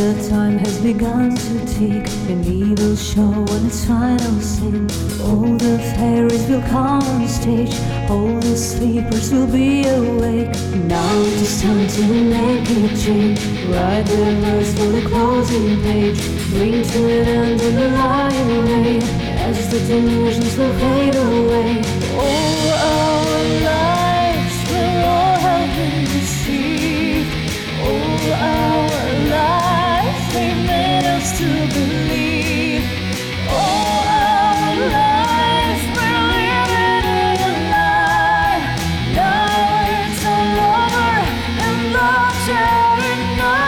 the time has begun to tick, an evil show on its final scene. All the fairies will come on stage, all the sleepers will be awake. Now it is time to make a change, write the verse for the closing page, bring to an end in the light away, as the delusions will fade away. All our lives will all have been deceived, all our lives they made us to believe, all our lives we're living in a lie. Now it's all over and the tearing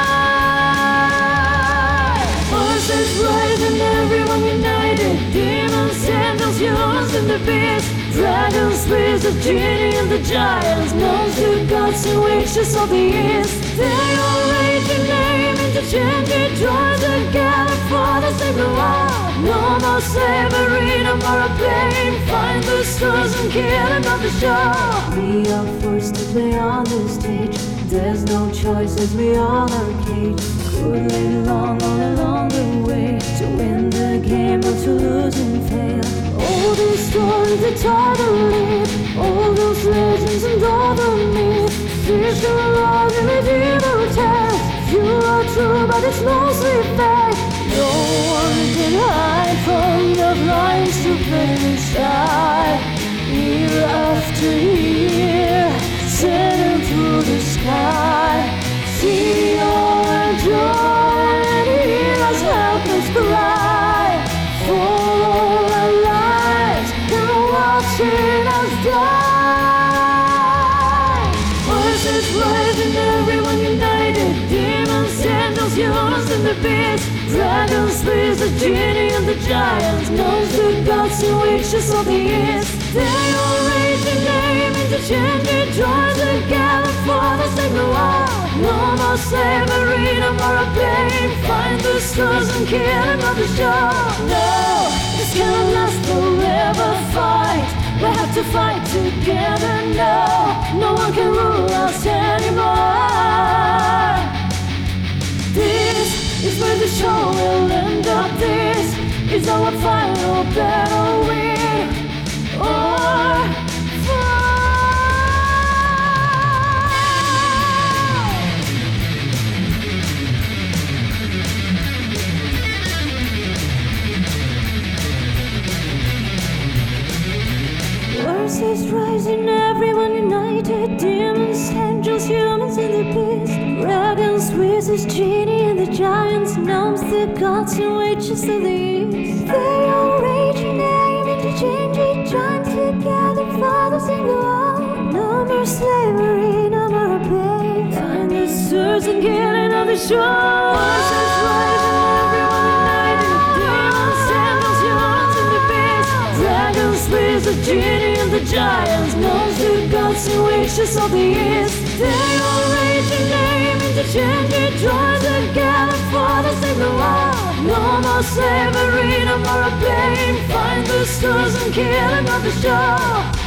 night. Voices rising, everyone united, demons, angels, humans and the beasts, dragons, spirits, the genie and the giants, gnomes, the gods and witches of the east. They all raise your name interchange, join together for the same world. No more slavery, no more pain, find the stars and kill another show. We are forced to play on the stage, there's no choice as we all are caged. Could live long all along the way, to win the game or to lose and fail. All these stories they try to live, all those legends and all the myths, fish the laws and medieval tales. You are true but it's mostly fake. No one can hide from the blind stupid side. Year after year, sailing through the sky, see our joy and hear us helpless cry. For all our lives, they're watching us die. Voices rising, everyone united, demons, angels, humans and the beasts, dragons, spirits, the genie and the giants, gnomes, the gods and witches of the east. They all raise your name interchange, join together for the same world. No more slavery, no more pain, find the stars and kill another show. No, this cannot last forever, fight, we have to fight together now. No one can rule us anymore. This is where the show will end up, this is our final battle, win or voices rising, everyone united, demons, angels, humans and the beasts, dragons, wizards, genie and the giants, gnomes, the gods and witches of the east. They all rage your name interchange, join together for the same world. No more slavery, no more pain, find the stars and kill another show. Voices rising, everyone united, demons, angels, humans and the beasts, dragons, spirits, the genie and the giants, gnomes, the gods and witches of the east. They all raise your name interchange, join together for the same world. No more slavery, no more pain, find the stars and kill another show.